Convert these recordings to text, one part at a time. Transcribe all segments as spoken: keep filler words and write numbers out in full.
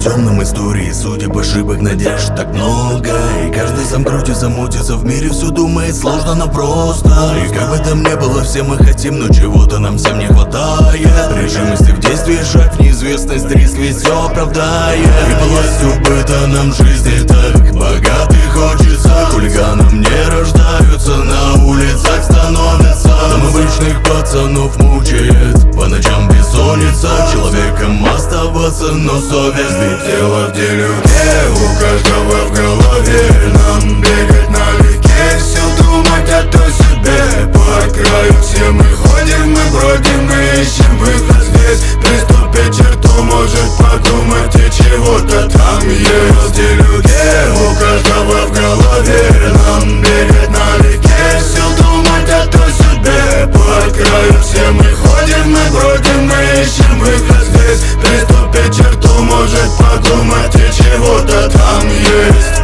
темном истории судеб, ошибок, надежд так много. И каждый сам крутится, мутится в мире, все думает сложно, но просто. И как бы там ни было, все мы хотим, но чего-то нам всем не хватает. Решимости в действии, шаг в неизвестность, риск ведь все оправдает. И властью быта нам жизни так богатый хочется. Хулиганам не рождаются, на улицах становятся. Там обычных пацанов мучает по ночам бессонница. Человеком оставаться, но совесть ведь дело в деле. У каждого в голове нам бегать налегке, все думать о той себе. По краю все мы ходим, мы бродим, мы ищем выход здесь. Приступить черту, может подумать и чего-то там есть. Где людей у каждого в голове нам бегать налегке, все думать о той себе. По краю все мы ходим, мы бродим, мы ищем выход здесь. Приступить черту, может подумать и чего-то там есть.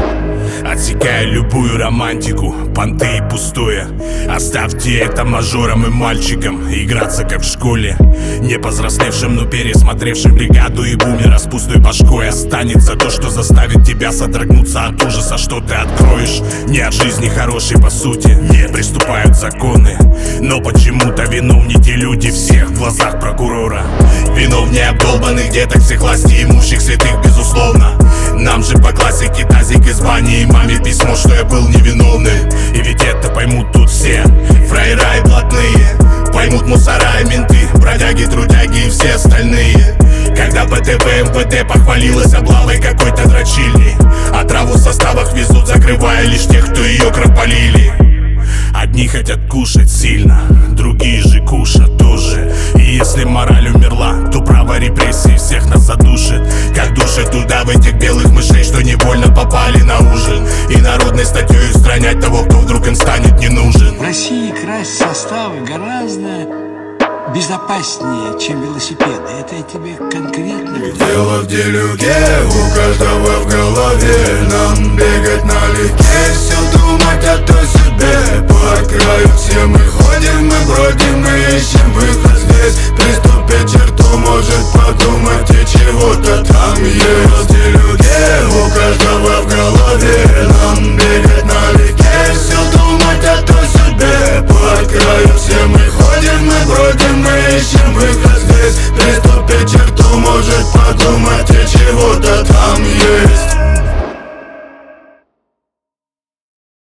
Отсекая любую романтику, понты и пустое. Оставьте это мажорам и мальчикам играться как в школе. Не повзрослевшим, но пересмотревшим бригаду и бумера с пустой башкой. Останется то, что заставит тебя содрогнуться от ужаса, что ты откроешь. Не от жизни хорошей по сути, не приступают законы, но почему-то виновники люди всех в глазах прокурора. Виновнее обдолбанных деток, всех власти имущих святых, безусловно. Нам же по классике тазик из бани и маме письмо, что я был невиновный. И ведь это поймут тут все фраера и блатные, поймут мусора и менты, бродяги, трудяги и все остальные. Когда БТВ МВД похвалилась облавой какой-то дрочильни, а траву в составах везут, закрывая лишь тех, кто ее кропалили. Одни хотят кушать сильно, другие же кушать тоже. И если мораль умерла, то право репрессий всех нас задушит. Как душит туда в этих белых мышей, что невольно попали на ужин. И народной статьей устранять того, кто вдруг им станет не нужен. В России красть составы гораздо безопаснее, чем велосипеды. Это я тебе конкретно говорю. Дело в делюге, у каждого в голове нам бегать налегке, все думать о той себе. По краю все мы ходим, мы бродим, мы ищем выход здесь. Приступить черту, может подумать и чего-то там есть. В делюге, у каждого в голове нам бегать налегке, все думать о той себе. По краю все мы ходим, мы бродим, мы ищем выход здесь. Приступить черту, может подумать и чего-то там есть.